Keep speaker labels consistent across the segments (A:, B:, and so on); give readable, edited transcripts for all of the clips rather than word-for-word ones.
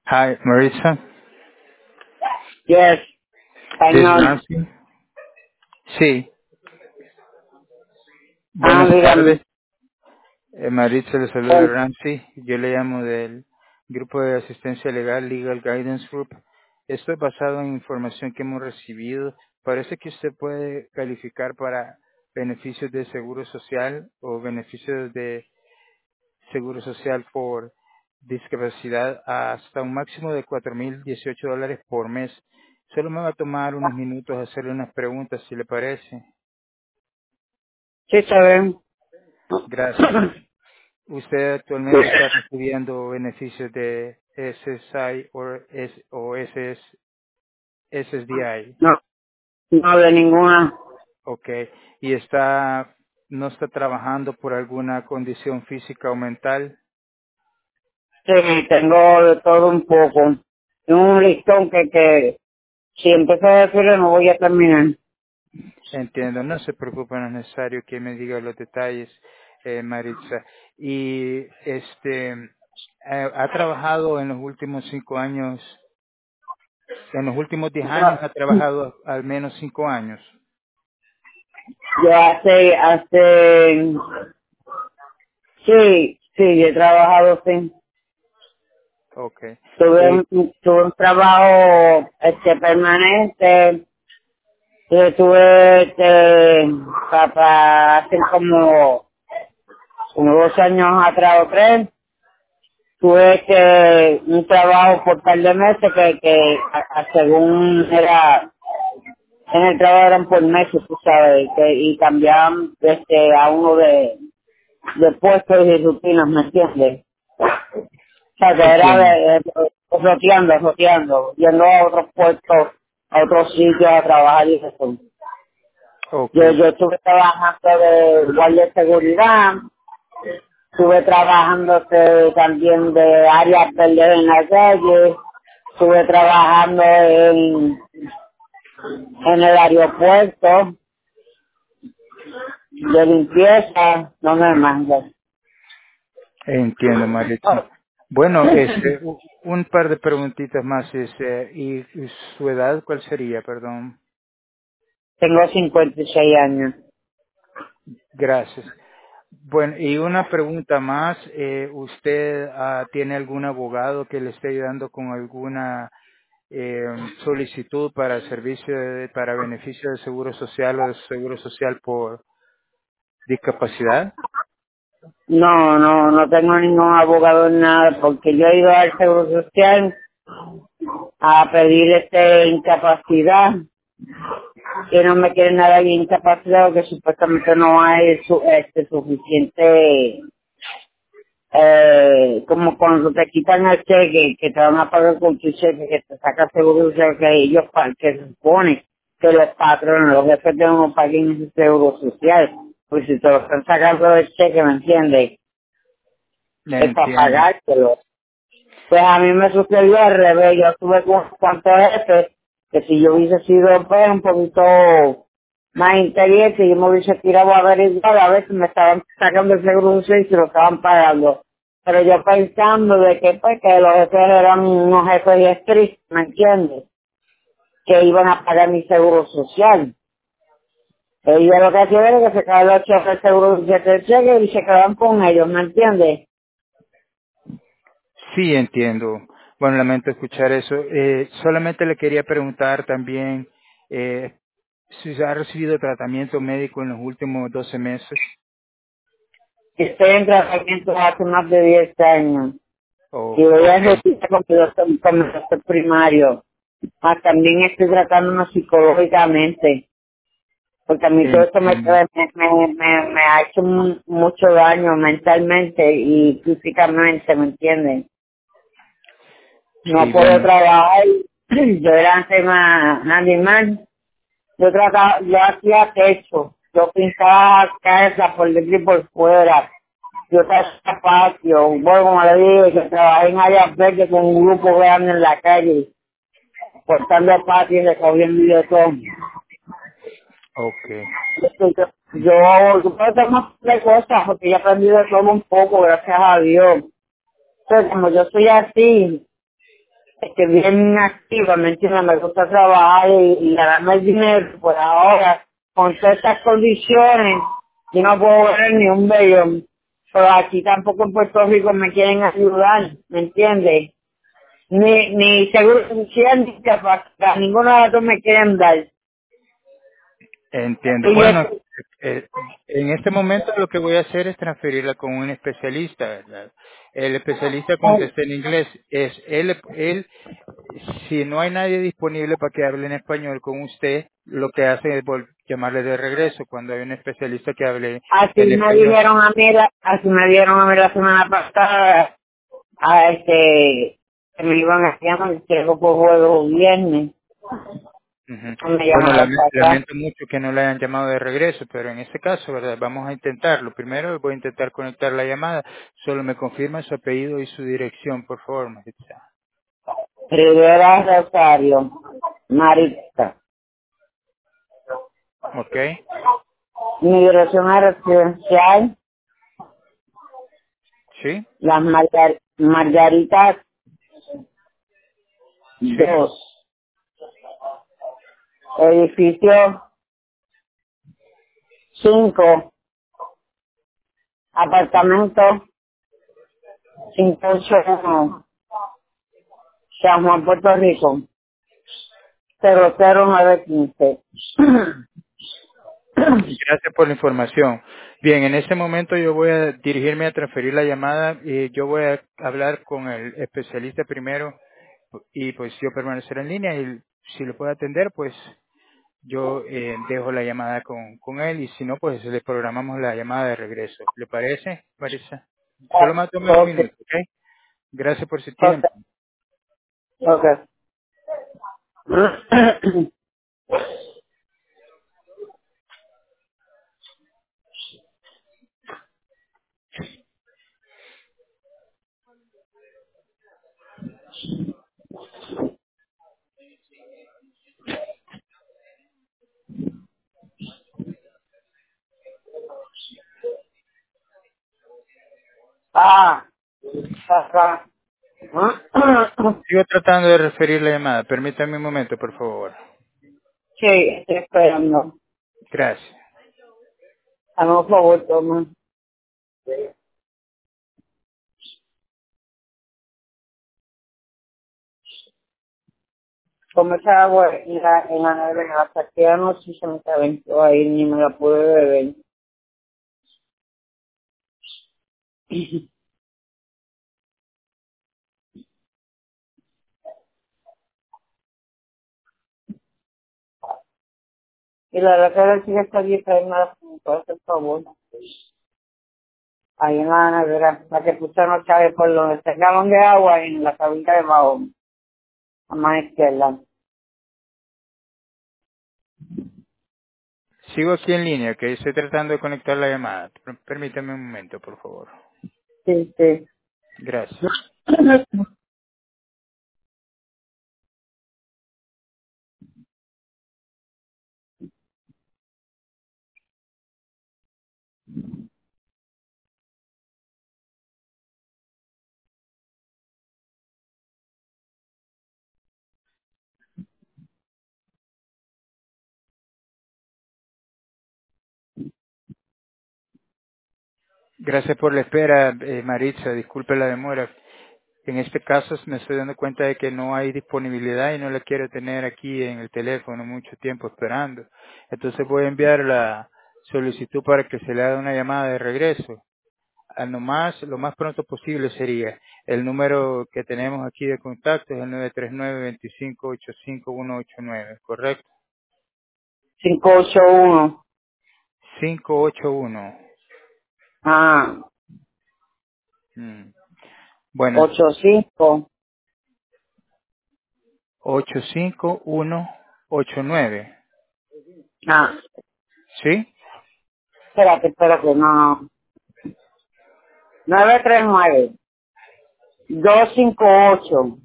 A: Hi, Maritza.
B: Yes,
A: This is
B: español.
A: Nancy. Sí, buenas tardes.
B: Dígame.
A: Maritza le saluda
B: Eh,
A: Ramsey. Yo le llamo del grupo de asistencia legal Legal Guidance Group. Esto es basado en información que hemos recibido. Parece que usted puede calificar para beneficios de seguro social o beneficios de seguro social por discapacidad hasta un máximo de $4,018 por mes. Solo me va a tomar unos minutos hacerle unas preguntas, si le parece.
B: Sí, saben.
A: Gracias. ¿Usted actualmente está recibiendo beneficios de SSI o SSDI?
B: No, no de ninguna.
A: Ok. ¿Y no está trabajando por alguna condición física o mental?
B: Sí, tengo de todo un poco. Tengo un listón que si empiezo a decirlo no voy a terminar.
A: Entiendo, no se preocupe, no es necesario que me diga los detalles, Maritza. Y ha trabajado en los últimos 5 años, en los últimos 10 años ha trabajado al menos 5 años.
B: Yo sí, yo he trabajado, sí.
A: Okay.
B: Tuve un trabajo permanente. Tuve para hace como 2 años atrás o 3. Tuve un trabajo por par de meses según era, en el trabajo eran por meses, tú sabes, y cambiaban a uno de puestos y rutinas, ¿me entiendes? O sea, que era
A: Entiendo.
B: roteando, yendo a otros puestos, a otros sitios a trabajar y eso.
A: Okay.
B: Yo estuve trabajando de guardia de seguridad, estuve trabajando también de áreas verdes en la calle, estuve trabajando en el aeropuerto de limpieza, no me mandas.
A: Entiendo, Maritza. Bueno, un par de preguntitas más. ¿Y su edad cuál sería? Perdón.
B: Tengo 56 años.
A: Gracias. Bueno, y una pregunta más. ¿Usted tiene algún abogado que le esté ayudando con alguna solicitud para para beneficio de seguro social o de seguro social por discapacidad?
B: No tengo ningún abogado en nada, porque yo he ido al Seguro Social a pedir incapacidad, que no me quieren nada de incapacidad, porque supuestamente no hay suficiente, como cuando te quitan el cheque, que te van a pagar con tu cheque, que te saca seguro social, que ellos, que se supone que los patrones, los jefes de uno paguen ese seguro social, pues si te lo están sacando del cheque, ¿me entiendes? Es para
A: Entiendo.
B: pagártelo. Pues a mí me sucedió al revés, yo tuve cuantos jefes, que si yo hubiese sido pues un poquito más inteligente, yo me hubiese tirado a averiguar a ver si me estaban sacando el seguro social y si lo estaban pagando. Pero yo pensando de que pues que los jefes eran unos jefes estrictos, ¿me entiendes? Que iban a pagar mi seguro social. Ellos lo que hacían era que se quedaban los jefes del seguro social del cheque y se quedaban con ellos, ¿me entiendes?
A: Sí, entiendo. Bueno, lamento escuchar eso. Solamente le quería preguntar también si ha recibido tratamiento médico en los últimos 12 meses.
B: Estoy en tratamiento hace más de 10 años. Y
A: Oh,
B: voy a
A: okay,
B: ejercitar con mi doctor primario. También estoy tratándome psicológicamente, porque a mí todo esto
A: entiendo.
B: me ha hecho mucho daño mentalmente y físicamente, ¿me entienden? No
A: Sí,
B: puedo
A: bueno,
B: trabajar. Yo era antes más animal. Yo hacía techo, yo pintaba casa por dentro y por fuera. Yo hacía patio, bueno, como le digo, yo trabajé en áreas verdes con un grupo grande en la calle, cortando patio y recogiendo y de todo.
A: okay.
B: Yo puedo hacer más de cosas porque yo he aprendido de todo un poco, gracias a Dios. Entonces, como yo soy así, bien activa, ¿me entiendes? Me gusta trabajar y ganarme el dinero. Pues ahora, con todas estas condiciones, yo no puedo ver ni un bellón. Pero aquí tampoco en Puerto Rico me quieren ayudar, ¿me entiendes? Ni seguro social ni capacidad, ninguno de los dos me quieren dar.
A: Entiendo.
B: Y yo,
A: Bueno, eh, en este momento lo que voy a hacer es transferirla con un especialista, ¿verdad? El especialista contesta en inglés. Si no hay nadie disponible para que hable en español con usted, lo que hace es llamarle de regreso cuando hay un especialista que hable
B: así
A: el
B: me
A: español.
B: dijeron a mí, así me dieron a mí la semana pasada, que me iban a llamar, creo por juego viernes,
A: Ujú.
B: me
A: Bueno,
B: llamaron para acá.
A: lamento mucho que no le hayan llamado de regreso, pero en este caso, ¿verdad? Vamos a intentarlo. Primero voy a intentar conectar la llamada. Solo me confirma su apellido y su dirección, por favor, Maritza.
B: Rivera Rosario, Marista.
A: ¿Ok?
B: Mi dirección es residencial,
A: ¿Sí?
B: Las Margaritas
A: ¿Sí?
B: 2, edificio 5, apartamento 581, San Juan, Puerto Rico, 00915.
A: Gracias por la información. Bien, en este momento yo voy a dirigirme a transferir la llamada y yo voy a hablar con el especialista primero y pues yo permanecer en línea y si lo puedo atender, pues yo dejo la llamada con él y si no, pues le programamos la llamada de regreso. ¿Le parece, Marisa? Solo más tome un
B: Ok,
A: minuto, ¿ok? Gracias por su
B: ok,
A: tiempo.
B: ok. Ah, acá.
A: Sigo tratando de referir la llamada. Permítame un momento, por favor.
B: Sí, estoy esperando.
A: Gracias.
B: Hazme un favor, toma. Como esa agua en la nevera, hasta que anoche se me calentó ahí, ni me la pude beber. Y la verdad que ahora sí que está bien traerme por favor. Ahí en la nevera, para que tú no sabes por donde está el galón de agua en la cabina de abajo, a mano izquierda.
A: Sigo aquí en línea, que estoy tratando de conectar la llamada. Permítame un momento, por favor.
B: Sí, sí.
A: Gracias. Gracias por la espera, Maritza. Disculpe la demora. En este caso me estoy dando cuenta de que no hay disponibilidad y no la quiero tener aquí en el teléfono mucho tiempo esperando. Entonces voy a enviar la solicitud para que se le haga una llamada de regreso. Lo más pronto posible sería. El número que tenemos aquí de contacto es el 939-2585-189, ¿correcto?
B: 581.
A: 581.
B: Ah,
A: Mm. Bueno,
B: 85.
A: 85189.
B: Ah,
A: ¿Sí?
B: espérate, no. 939 258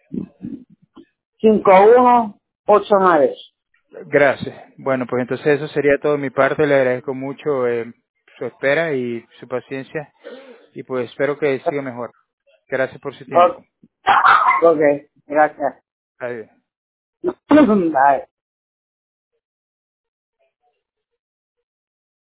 B: 5189.
A: Gracias. Bueno, pues entonces eso sería todo de mi parte. Le agradezco mucho su espera y su paciencia y pues espero que siga mejor. Gracias por su tiempo.
B: Ok. Ok. Gracias.
A: Adiós.
B: Bye.